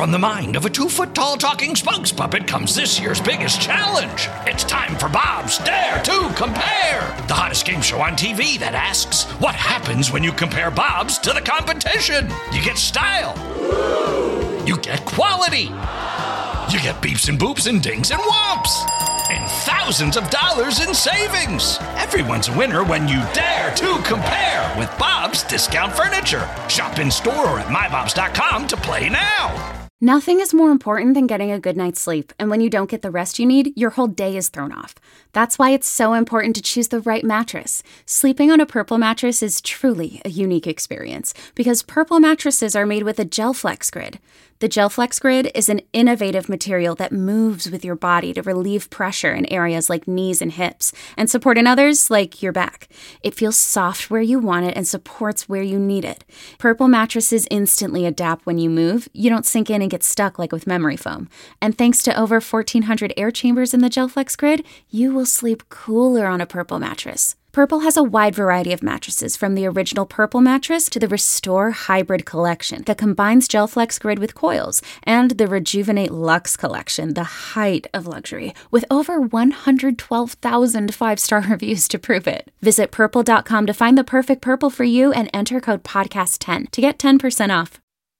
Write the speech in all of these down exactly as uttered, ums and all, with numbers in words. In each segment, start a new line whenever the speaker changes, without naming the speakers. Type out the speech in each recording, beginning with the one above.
From the mind of a two-foot-tall talking spokes puppet comes this year's biggest challenge. It's time for Bob's Dare to Compare, the hottest game show on T V that asks, what happens when you compare Bob's to the competition? You get style. You get quality. You get beeps and boops and dings and whomps. And thousands of dollars in savings. Everyone's a winner when you dare to compare with Bob's Discount Furniture. Shop in store or at my bobs dot com to play now.
Nothing is more important than getting a good night's sleep, and when you don't get the rest you need, your whole day is thrown off. That's why it's so important to choose the right mattress. Sleeping on a Purple mattress is truly a unique experience, because Purple mattresses are made with a GelFlex Grid. The GelFlex Grid is an innovative material that moves with your body to relieve pressure in areas like knees and hips, and support in others like your back. It feels soft where you want it and supports where you need it. Purple mattresses instantly adapt when you move. You don't sink in and get stuck like with memory foam. And thanks to over fourteen hundred air chambers in the GelFlex Grid, you will sleep cooler on a Purple mattress. Purple has a wide variety of mattresses, from the original Purple mattress to the Restore Hybrid collection that combines GelFlex Grid with coils, and the Rejuvenate Luxe collection, the height of luxury, with over one hundred twelve thousand five-star reviews to prove it. Visit purple dot com to find the perfect Purple for you and enter code podcast ten to get ten percent off.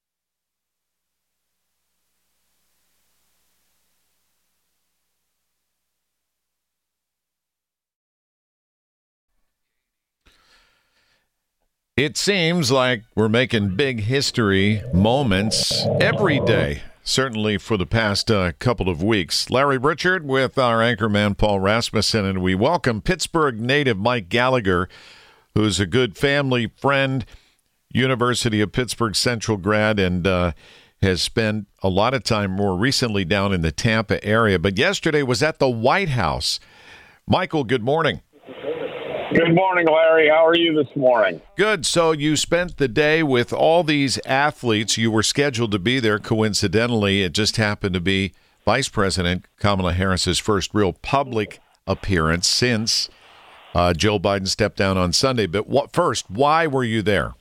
It seems like we're making big history moments every day, certainly for the past uh, couple of weeks. Larry Richard with our anchorman Paul Rasmussen, and we welcome Pittsburgh native Mike Gallagher, who's a good family friend, University of Pittsburgh Central grad, and uh, has spent a lot of time more recently down in the Tampa area. But yesterday was at the White House. Michael, good morning.
Good morning, Larry. How are you this morning?
Good. So you spent the day with all these athletes. You were scheduled to be there. Coincidentally, it just happened to be Vice President Kamala Harris's first real public appearance since uh, Joe Biden stepped down on Sunday. But what, first, why were you there?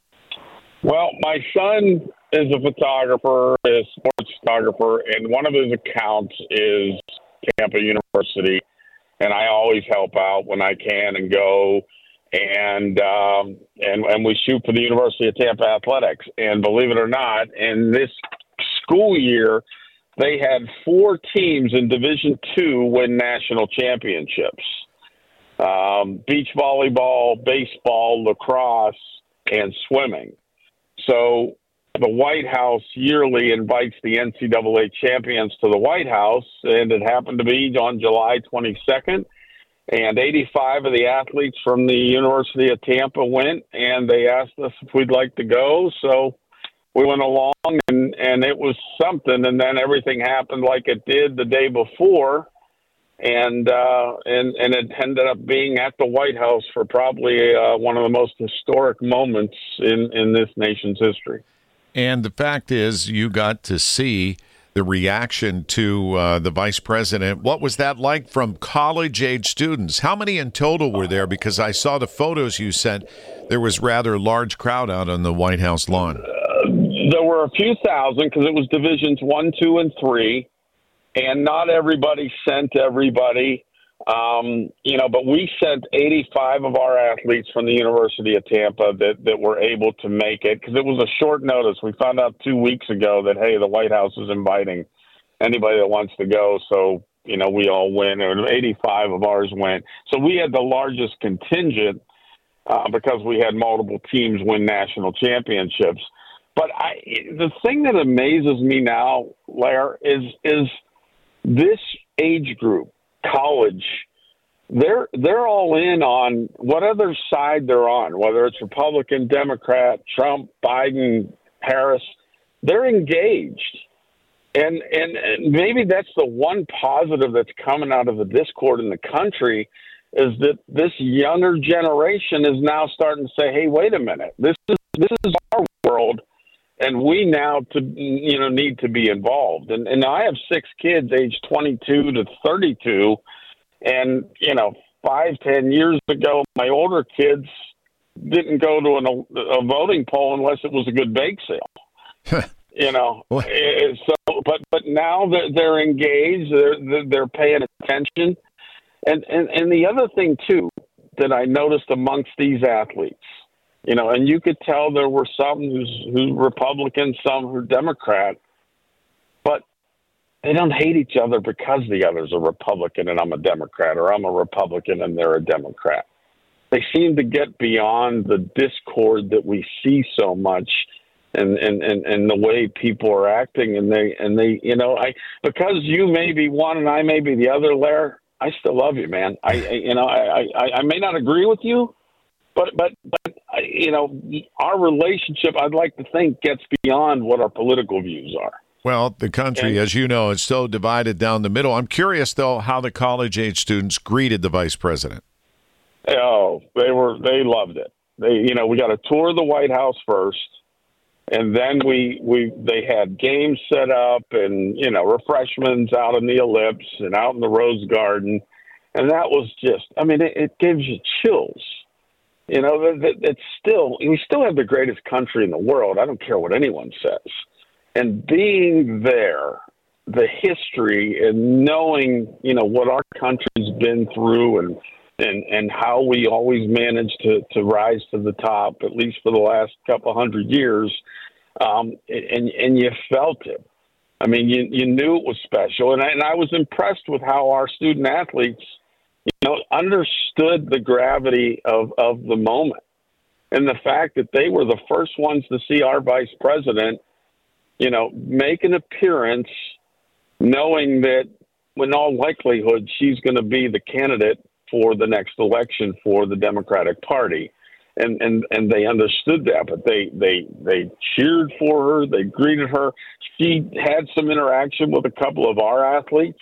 Well, my son is a photographer, a sports photographer, and one of his accounts is Tampa University. And I always help out when I can and go, and um, and and we shoot for the University of Tampa Athletics. And believe it or not, in this school year, they had four teams in Division Two win national championships: um, beach volleyball, baseball, lacrosse, and swimming. So the White House yearly invites the N C double A champions to the White House, and it happened to be on July twenty-second. And eighty-five of the athletes from the University of Tampa went, and they asked us if we'd like to go. So we went along, and, and it was something. And then everything happened like it did the day before, and uh, and and it ended up being at the White House for probably uh, one of the most historic moments in, in this nation's history.
And the fact is, you got to see the reaction to uh, the vice president. What was that like from college-age students? How many in total were there? Because I saw the photos you sent. There was rather a large crowd out on the White House lawn.
Uh, there were a few thousand because it was divisions one, two, and three, and not everybody sent everybody. Um, you know, but we sent eighty-five of our athletes from the University of Tampa that, that were able to make it because it was a short notice. We found out two weeks ago that, hey, the White House is inviting anybody that wants to go. So, you know, we all went, and eighty-five of ours went. So we had the largest contingent uh, because we had multiple teams win national championships. But I, the thing that amazes me now, Lair, is is this age group. College, they're they're all in on whatever side they're on, whether it's Republican, Democrat, Trump, Biden, Harris. They're engaged, and and, and maybe that's the one positive that's coming out of the discord in the country is that this younger generation is now starting to say, "Hey, wait a minute, this is this is our world." And we now, to you know, need to be involved. And, and I have six kids, aged twenty-two to thirty-two. And you know, five, ten years ago, my older kids didn't go to an, a voting poll unless it was a good bake sale. You know,
What?
It- so but but now they're, they're engaged. They're they're paying attention, and and and the other thing too that I noticed amongst these athletes, you know, and you could tell there were some who's who Republican, some who Democrat, but they don't hate each other because the other's a Republican and I'm a Democrat, or I'm a Republican and they're a Democrat. They seem to get beyond the discord that we see so much, and, and, and, and the way people are acting, and they and they you know I because you may be one and I may be the other, Lair, I still love you, man. I, I you know I, I, I may not agree with you, but but but I, you know our relationship, I'd like to think, gets beyond what our political views are.
Well, the country,
And-
as you know, is so divided down the middle. I'm curious, though, how the college-age students greeted the vice president.
Oh, they were they loved it. They you know we got a tour of the White House first, and then we we they had games set up and you know refreshments out in the Ellipse and out in the Rose Garden, and that was just I mean it, it gives you chills. You know that, that it's still we still have the greatest country in the world. I don't care what anyone says, and being there, the history and knowing you know what our country's been through and. And, and how we always managed to, to rise to the top, at least for the last couple hundred years, um, and and you felt it. I mean, you you knew it was special, and I, and I was impressed with how our student athletes, you know, understood the gravity of, of the moment, and the fact that they were the first ones to see our vice president, you know, make an appearance, knowing that, in all likelihood, she's going to be the candidate for the next election for the Democratic Party. And, and, and they understood that, but they, they, they cheered for her. They greeted her. She had some interaction with a couple of our athletes.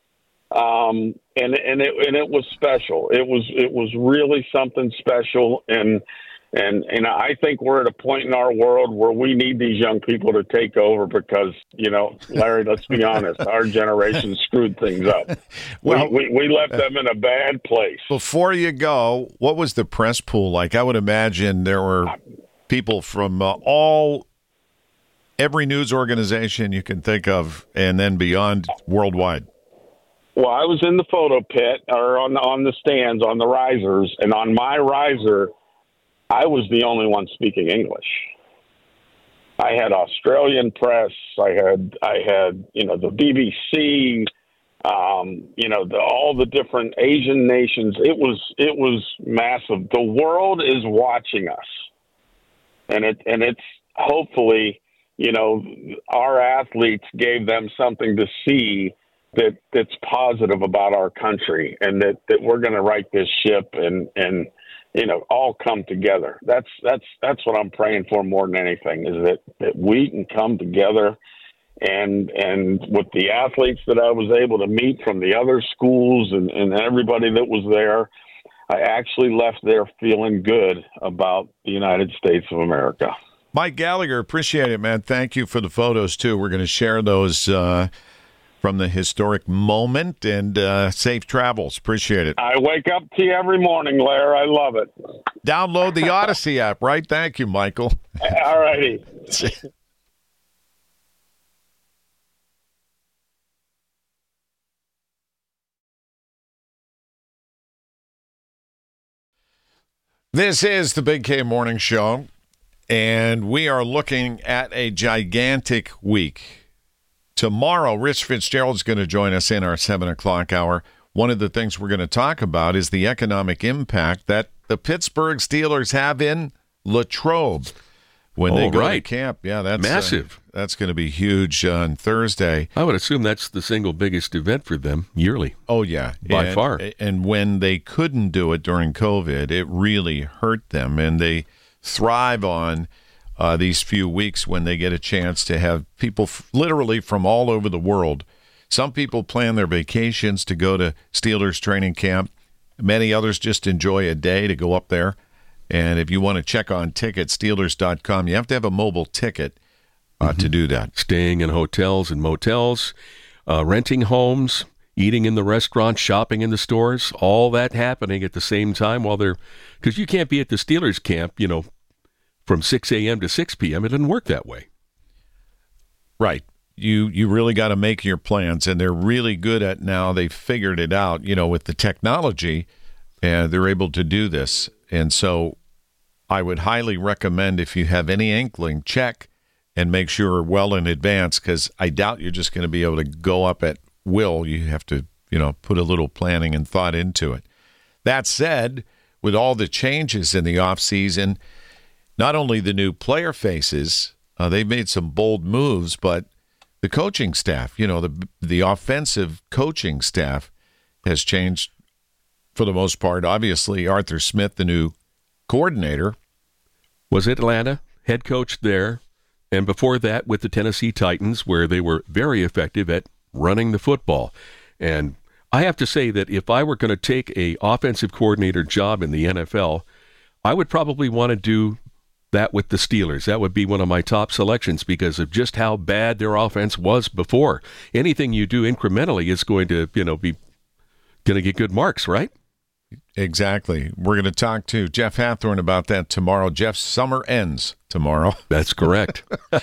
Um, and, and it, and it was special. It was, it was really something special. And, And and I think we're at a point in our world where we need these young people to take over because, you know, Larry, let's be honest, our generation screwed things up.
Well,
we, we, we left them in a bad place.
Before you go, what was the press pool like? I would imagine there were people from uh, all, every news organization you can think of, and then beyond worldwide.
Well, I was in the photo pit or on, on the stands, on the risers, and on my riser, I was the only one speaking English. I had Australian press. I had, I had, you know, the B B C, um, you know, the, all the different Asian nations. It was, it was massive. The world is watching us, and it, and it's hopefully, you know, our athletes gave them something to see that that's positive about our country, and that, that we're going to right this ship and, and, you know, all come together. That's that's that's what I'm praying for more than anything, is that, that we can come together. And and with the athletes that I was able to meet from the other schools and, and everybody that was there, I actually left there feeling good about the United States of America.
Mike Gallagher, appreciate it, man. Thank you for the photos, too. We're going to share those uh, from the historic moment, and uh, safe travels. Appreciate it.
I wake up to you every morning, Lair. I love it.
Download the Odyssey app, right? Thank you, Michael.
All righty.
This is the Big K Morning Show, and we are looking at a gigantic week. Tomorrow, Rich Fitzgerald is going to join us in our seven o'clock hour. One of the things we're going to talk about is the economic impact that the Pittsburgh Steelers have in Latrobe when
Oh,
they go
right.
to camp. Yeah, that's uh,
Massive.
that's going to be huge on Thursday.
I would assume that's the single biggest event for them yearly.
Oh, yeah.
By
and,
far.
And when they couldn't do it during COVID, it really hurt them. And they thrive on uh, these few weeks when they get a chance to have people f- literally from all over the world. Some people plan their vacations to go to Steelers training camp. Many others just enjoy a day to go up there. And if you want to check on tickets, Steelers dot com, you have to have a mobile ticket uh,
Mm-hmm.
to do that.
Staying in hotels and motels, uh, renting homes, eating in the restaurants, shopping in the stores, all that happening at the same time while they're, because you can't be at the Steelers camp, you know, from six a.m. to six p.m. It doesn't work that way.
Right. You you really got to make your plans, and they're really good at now. They've figured it out, you know, with the technology, and they're able to do this. And so I would highly recommend, if you have any inkling, check and make sure well in advance, because I doubt you're just going to be able to go up at will. You have to, you know, put a little planning and thought into it. That said, with all the changes in the offseason, not only the new player faces, uh, they've made some bold moves, but the coaching staff, you know, the the offensive coaching staff has changed for the most part. Obviously, Arthur Smith, the new coordinator,
was Atlanta, head coach there, and before that with the Tennessee Titans, where they were very effective at running the football. And I have to say that if I were going to take a offensive coordinator job in the N F L, I would probably want to do that with the Steelers. That would be one of my top selections because of just how bad their offense was before. Anything you do incrementally is going to, you know, be going to get good marks, right?
Exactly. We're going to talk to Jeff Hathhorn about that tomorrow. Jeff's summer ends tomorrow.
That's correct.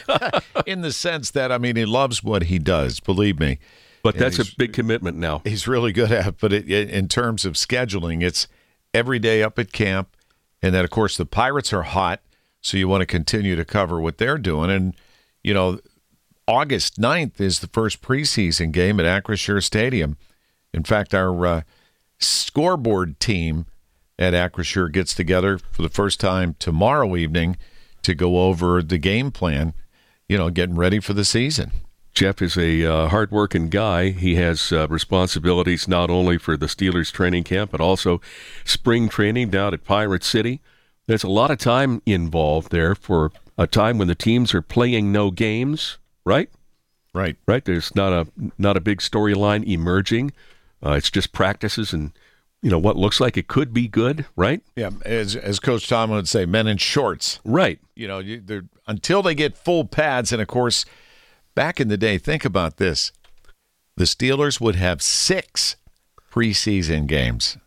In the sense that, I mean, he loves what he does, believe me.
But that's a big commitment now.
He's really good at it. But it, it, in terms of scheduling, it's every day up at camp. And then, of course, the Pirates are hot, so you want to continue to cover what they're doing. And, you know, August ninth is the first preseason game at Acrisure Stadium. In fact, our uh, scoreboard team at Acrisure gets together for the first time tomorrow evening to go over the game plan, you know, getting ready for the season.
Jeff is a uh, hard-working guy. He has uh, responsibilities not only for the Steelers training camp, but also spring training down at Pirate City. There's a lot of time involved there for a time when the teams are playing no games, right?
Right.
Right. There's not a not a big storyline emerging. Uh, it's just practices and, you know, what looks like it could be good, right?
Yeah, as as Coach Tom would say, men in shorts.
Right.
You know, you, they're, until they get full pads, and, of course, back in the day, think about this. The Steelers would have six preseason games.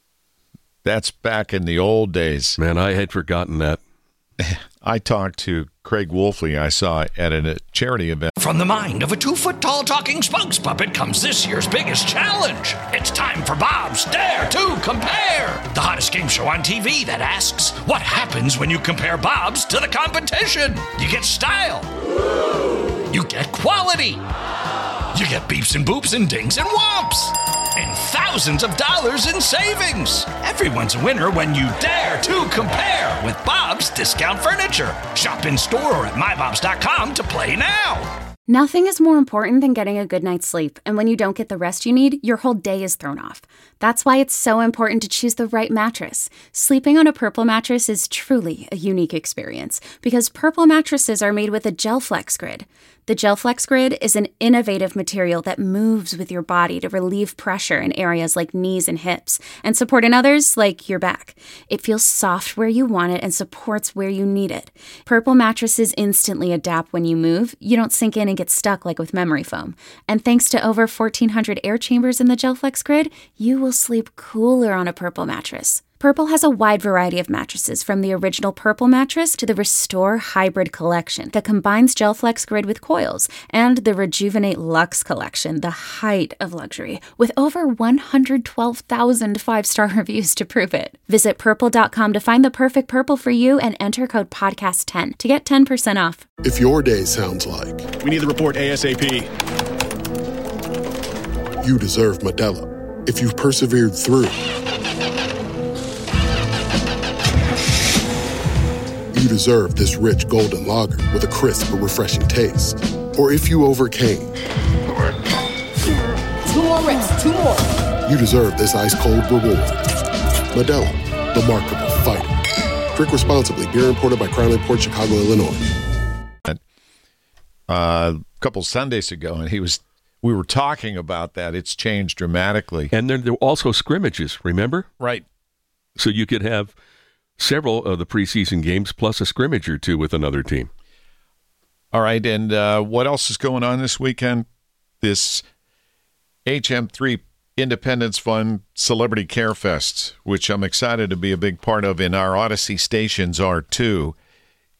That's back in the old days.
Man, I had forgotten that.
I talked to Craig Wolfley, I saw at a charity event.
From the mind of a two-foot-tall talking spokes puppet comes this year's biggest challenge. It's time for Bob's Dare to Compare, the hottest game show on T V that asks, what happens when you compare Bob's to the competition? You get style. You get quality. You get beeps and boops and dings and whomps. And thousands of dollars in savings. Everyone's a winner when you dare to compare with Bob's Discount Furniture. Shop in store or at my bobs dot com to play now.
Nothing is more important than getting a good night's sleep, and when you don't get the rest you need, your whole day is thrown off. That's why it's so important to choose the right mattress. Sleeping on a Purple mattress is truly a unique experience because Purple mattresses are made with a GelFlex Grid. The GelFlex Grid is an innovative material that moves with your body to relieve pressure in areas like knees and hips and support in others like your back. It feels soft where you want it and supports where you need it. Purple mattresses instantly adapt when you move. You don't sink in and get stuck like with memory foam. And thanks to over fourteen hundred air chambers in the GelFlex Grid, you will sleep cooler on a Purple mattress. Purple has a wide variety of mattresses, from the original Purple mattress to the Restore Hybrid collection that combines GelFlex Grid with coils, and the Rejuvenate Luxe collection, the height of luxury, with over one hundred twelve thousand five-star reviews to prove it. Visit purple dot com to find the perfect Purple for you and enter code podcast ten to get ten percent off.
If your day sounds like
we need the report ASAP,
you deserve Modelo. If you've persevered through, you deserve this rich golden lager with a crisp but refreshing taste. Or if you overcame.
Two more reps, two more.
You deserve this ice cold reward. Modelo, the Markable Fighter. Drink responsibly. Beer imported by Crown Imports, Chicago, Illinois.
Uh, a couple Sundays ago, and he was. We were talking about that. It's changed dramatically.
And then there were also scrimmages, remember?
Right.
So you could have several of the preseason games plus a scrimmage or two with another team.
All right, and uh, what else is going on this weekend? This H M three Independence Fund Celebrity Care Fest, which I'm excited to be a big part of, and our Odyssey stations are too,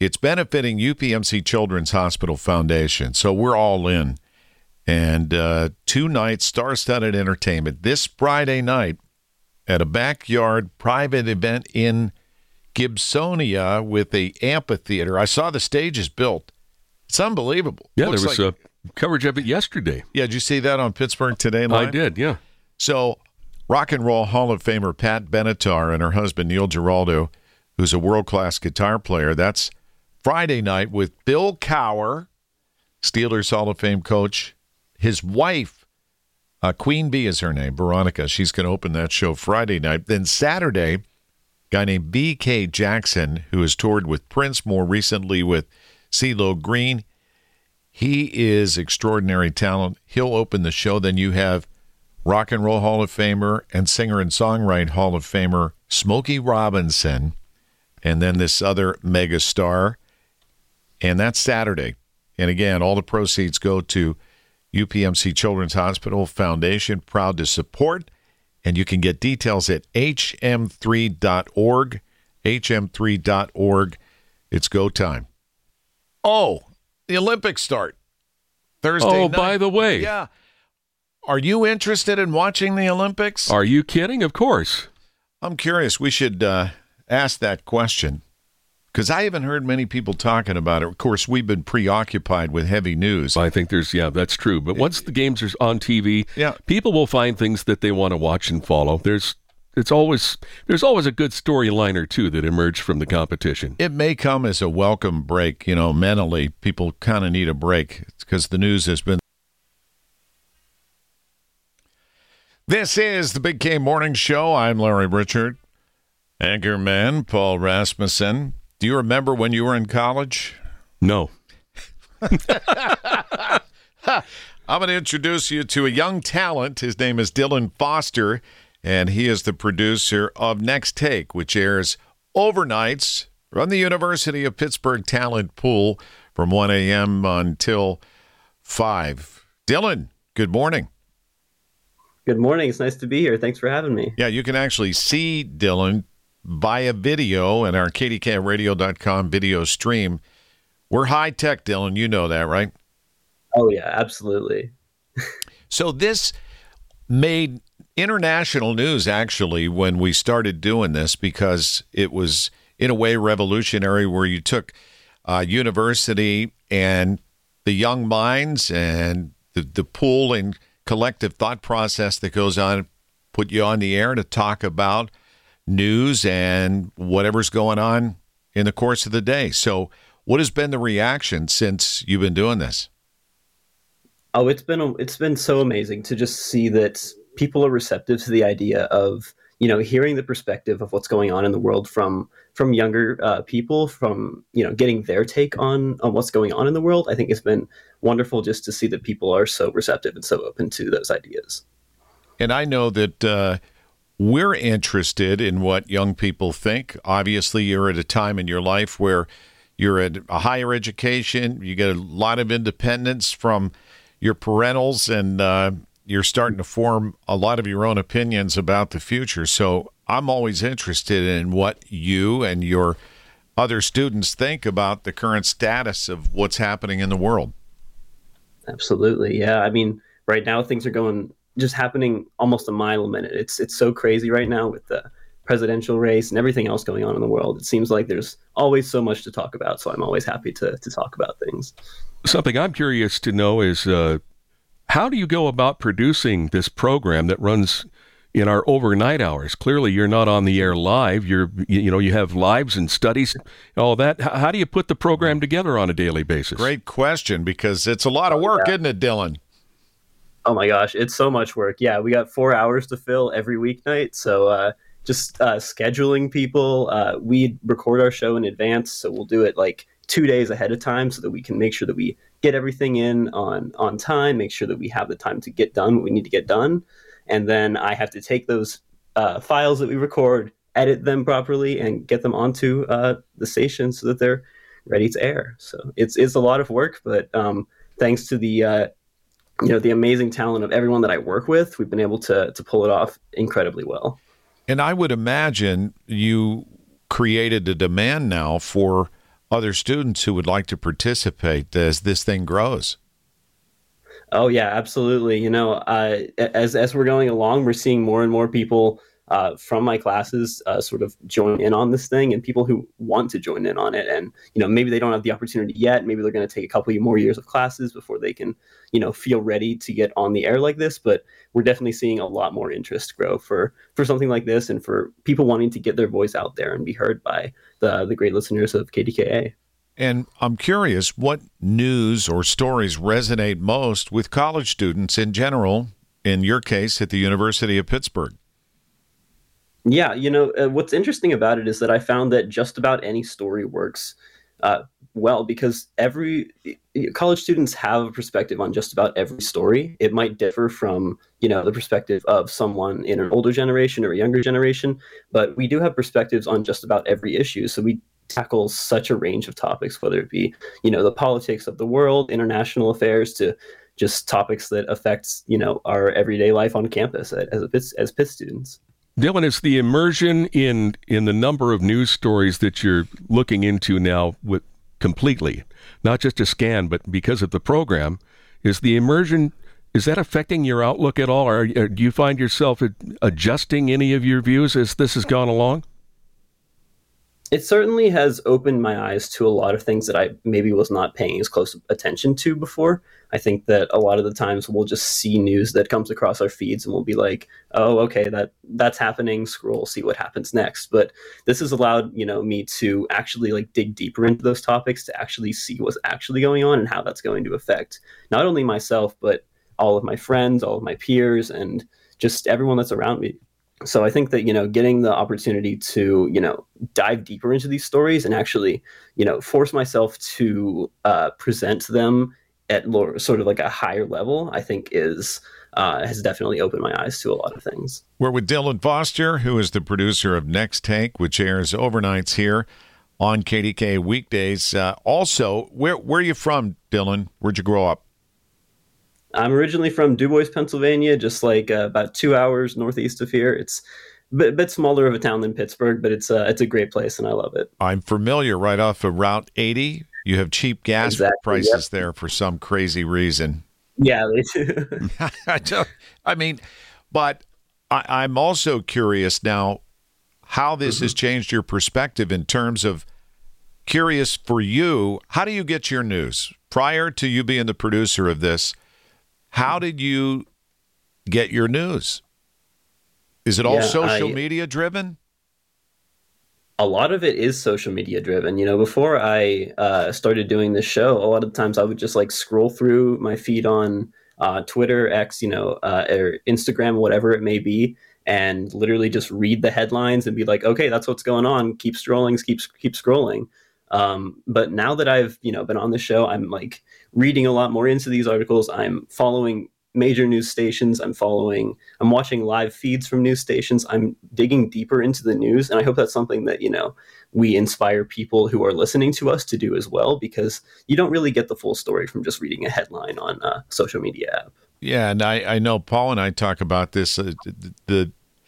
It's benefiting U P M C Children's Hospital Foundation, so we're all in. And uh, two nights, star-studded entertainment this Friday night at a backyard private event in Gibsonia with a amphitheater. I saw the stage is built. It's unbelievable.
Yeah,
Looks
there was
like,
a coverage of it yesterday.
Yeah, did you see that on Pittsburgh Today Live?
I did, yeah.
So, Rock and Roll Hall of Famer Pat Benatar and her husband Neil Giraldo, who's a world-class guitar player, that's Friday night with Bill Cowher, Steelers Hall of Fame coach. His wife, uh, Queen Bee is her name, Veronica. She's going to open that show Friday night. Then Saturday, a guy named B K Jackson, who has toured with Prince, more recently with CeeLo Green. He is extraordinary talent. He'll open the show. Then you have Rock and Roll Hall of Famer and singer and songwriter Hall of Famer Smokey Robinson, and then this other mega star. And that's Saturday. And again, all the proceeds go to U P M C Children's Hospital Foundation, proud to support. And you can get details at H M three dot org, H M three dot org. It's go time. Oh, the Olympics start Thursday
Oh,
night.
by the way.
Yeah. Are you interested in watching the Olympics?
Are you kidding? Of course.
I'm curious. We should uh, ask that question because I haven't heard many people talking about it. Of course, we've been preoccupied with heavy news.
I think there's, yeah, that's true. But once the games are on T V,
yeah.
people will find things that they want to watch and follow. There's it's always there's always a good storyline or two that emerge from the competition.
It may come as a welcome break. You know, mentally, people kind of need a break because the news has been. This is the Big K Morning Show. I'm Larry Richard. Anchorman Paul Rasmussen. Do you remember when you were in college?
No.
I'm going to introduce you to a young talent. His name is Dylan Foster, and he is the producer of Next Take, which airs overnights from the University of Pittsburgh Talent Pool from one a.m. until five. Dylan, good morning.
Good morning. It's nice to be here. Thanks for having me.
Yeah, you can actually see Dylan via video in our K D K radio dot com video stream. We're high tech, Dylan. You know that, right?
Oh, yeah, absolutely.
So this made international news, actually, when we started doing this, because it was, in a way, revolutionary, where you took uh, university and the young minds and the, the pool and collective thought process that goes on, put you on the air to talk about news and whatever's going on in the course of the day. So what has been the reaction since you've been doing this?
Oh, it's been it's been so amazing to just see that people are receptive to the idea of, you know, hearing the perspective of what's going on in the world from from younger uh, people, from, you know, getting their take on on what's going on in the world. I think it's been wonderful just to see that people are so receptive and so open to those ideas.
And I know that uh, we're interested in what young people think. Obviously, you're at a time in your life where you're at a higher education, you get a lot of independence from your parentals, and uh, you're starting to form a lot of your own opinions about the future. So I'm always interested in what you and your other students think about the current status of what's happening in the world.
Absolutely. Yeah. I mean, right now things are going just happening almost a mile a minute. It's it's so crazy right now with the presidential race and everything else going on in the world. It seems like there's always so much to talk about. So I'm always happy to to talk about things.
Something I'm curious to know is uh, how do you go about producing this program that runs in our overnight hours? Clearly, you're not on the air live. You're, you know, you have lives and studies, all that. How do you put the program together on a daily basis?
Great question, because it's a lot of work, isn't it, Dylan?
Oh my gosh, it's so much work. Yeah, we got four hours to fill every weeknight. So uh, just uh, scheduling people. Uh, we record our show in advance, so we'll do it like two days ahead of time so that we can make sure that we get everything in on, on time, make sure that we have the time to get done what we need to get done. And then I have to take those uh, files that we record, edit them properly, and get them onto uh, the station so that they're ready to air. So it's it's a lot of work, but um, thanks to the uh, you know the amazing talent of everyone that I work with, we've been able to to pull it off incredibly well.
And I would imagine you created a demand now for other students who would like to participate as this thing grows.
Oh yeah, absolutely. You know, uh, as as we're going along, we're seeing more and more people uh, from my classes uh, sort of join in on this thing, and people who want to join in on it. And you know, maybe they don't have the opportunity yet. Maybe they're going to take a couple more years of classes before they can, you know, feel ready to get on the air like this. But we're definitely seeing a lot more interest grow for for something like this, and for people wanting to get their voice out there and be heard by the the great listeners of K D K A.
And I'm curious, what news or stories resonate most with college students in general, in your case, at the University of Pittsburgh?
Yeah, you know, uh, what's interesting about it is that I found that just about any story works uh, well, because every college students have a perspective on just about every story. It might differ from, you know, the perspective of someone in an older generation or a younger generation, but we do have perspectives on just about every issue. So we tackle such a range of topics, whether it be, you know, the politics of the world, international affairs, to just topics that affect, you know, our everyday life on campus as a Pitt, as Pitt students.
Dylan, is the immersion in in the number of news stories that you're looking into now with completely, not just a scan, but because of the program, is the immersion, is that affecting your outlook at all? Or, or do you find yourself adjusting any of your views as this has gone along?
It certainly has opened my eyes to a lot of things that I maybe was not paying as close attention to before. I think that a lot of the times we'll just see news that comes across our feeds and we'll be like, oh, okay, that that's happening. Scroll, see what happens next. But this has allowed, you know, me to actually like dig deeper into those topics, to actually see what's actually going on and how that's going to affect not only myself, but all of my friends, all of my peers, and just everyone that's around me. So I think that, you know, getting the opportunity to, you know, dive deeper into these stories and actually, you know, force myself to uh, present them at lower, sort of like a higher level, I think is uh, has definitely opened my eyes to a lot of things.
We're with Dylan Foster, who is the producer of Next Take, which airs overnights here on K D K weekdays. Uh, also, where where are you from, Dylan? Where'd you grow up?
I'm originally from DuBois, Pennsylvania, just like uh, about two hours northeast of here. It's a bit, bit smaller of a town than Pittsburgh, but it's uh, it's a great place, and I love it.
I'm familiar. Right off of Route eighty, you have cheap gas
exactly,
prices
yep.
there for some crazy reason.
Yeah, they do.
I, don't, I mean, but I, I'm also curious now how this mm-hmm. has changed your perspective in terms of, curious for you, how do you get your news? Prior to you being the producer of this, how did you get your news? Is it all
yeah,
social
I,
media driven?
A lot of it is social media driven. You know, before I uh, started doing this show, a lot of the times I would just like scroll through my feed on uh, Twitter, X, you know, uh, or Instagram, whatever it may be, and literally just read the headlines and be like, okay, that's what's going on. Keep scrolling, keep keep scrolling. Um, but now that I've, you know, been on the show, I'm like reading a lot more into these articles. I'm following major news stations. I'm following, I'm watching live feeds from news stations. I'm digging deeper into the news. And I hope that's something that, you know, we inspire people who are listening to us to do as well, because you don't really get the full story from just reading a headline on a social media app.
Yeah. And I, I know Paul and I talk about this, uh, the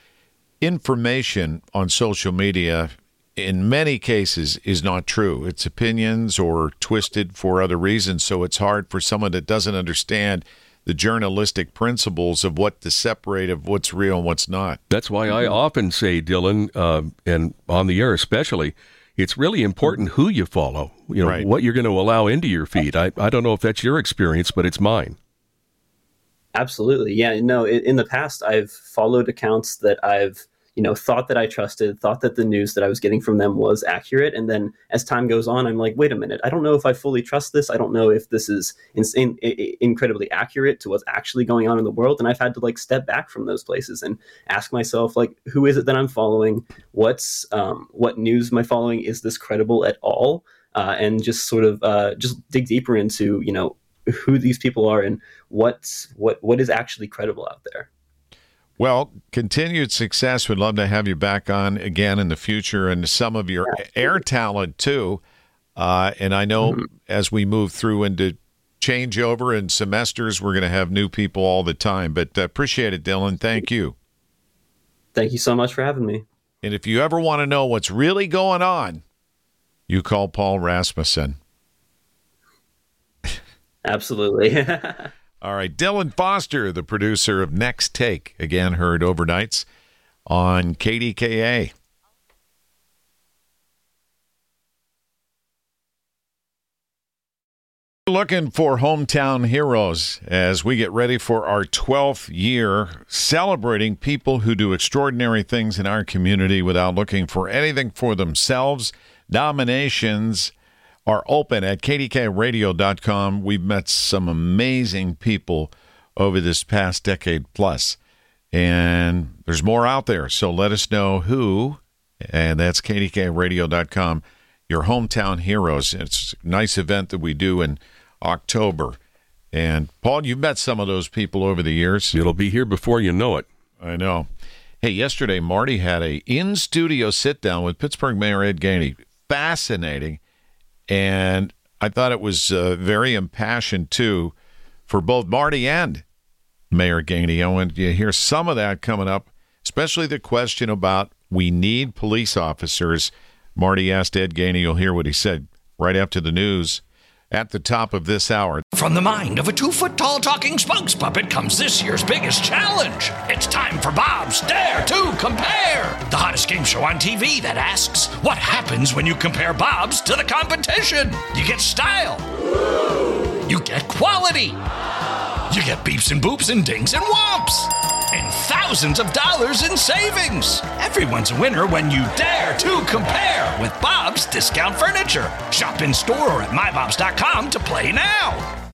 information on social media in many cases is not true. It's opinions or twisted for other reasons. So it's hard for someone that doesn't understand the journalistic principles of what to separate of what's real and what's not.
That's why I often say, Dylan, uh, and on the air especially, it's really important who you follow, you know,
right.
what you're going to allow into your feed. I, I don't know if that's your experience, but it's mine.
Absolutely. Yeah, no, in the past, I've followed accounts that I've, you know, thought that I trusted, thought that the news that I was getting from them was accurate. And then as time goes on, I'm like, wait a minute, I don't know if I fully trust this. I don't know if this is in, in, incredibly accurate to what's actually going on in the world. And I've had to like step back from those places and ask myself, like, who is it that I'm following? What's um, what news am I following? Is this credible at all? Uh, and just sort of uh, just dig deeper into, you know, who these people are and what's what what is actually credible out there.
Well, continued success. We'd love to have you back on again in the future, and some of your air talent too. Uh, and I know mm-hmm. as we move through into changeover and semesters, we're going to have new people all the time. But uh, appreciate it, Dylan. Thank you.
Thank you so much for having me.
And if you ever want to know what's really going on you call Paul Rasmussen.
Absolutely.
All right. Dylan Foster, the producer of Next Take, again heard overnights on K D K A. Looking for hometown heroes as we get ready for our twelfth year celebrating people who do extraordinary things in our community without looking for anything for themselves. Nominations are open at K D K radio dot com. We've met some amazing people over this past decade plus, and there's more out there. So let us know who, and that's K D K radio dot com, your hometown heroes. It's a nice event that we do in October. And Paul, you've met some of those people over the years.
It'll be here before you know it.
I know. Hey, yesterday Marty had a in-studio sit-down with Pittsburgh Mayor Ed Gainey. Fascinating. And I thought it was uh, very impassioned, too, for both Marty and Mayor Gainey. I want you to hear some of that coming up, especially the question about we need police officers. Marty asked Ed Gainey. You'll hear what he said right after the news at the top of this hour.
From the mind of a two-foot-tall talking spokes puppet comes this year's biggest challenge. It's time for Bob's Dare to Compare, the hottest game show on T V that asks, what happens when you compare Bob's to the competition? You get style. You get quality. You get beeps and boops and dings and whomps. And thousands of dollars in savings. Everyone's a winner when you dare to compare with Bob's Discount Furniture. Shop in store or at my bobs dot com to play now.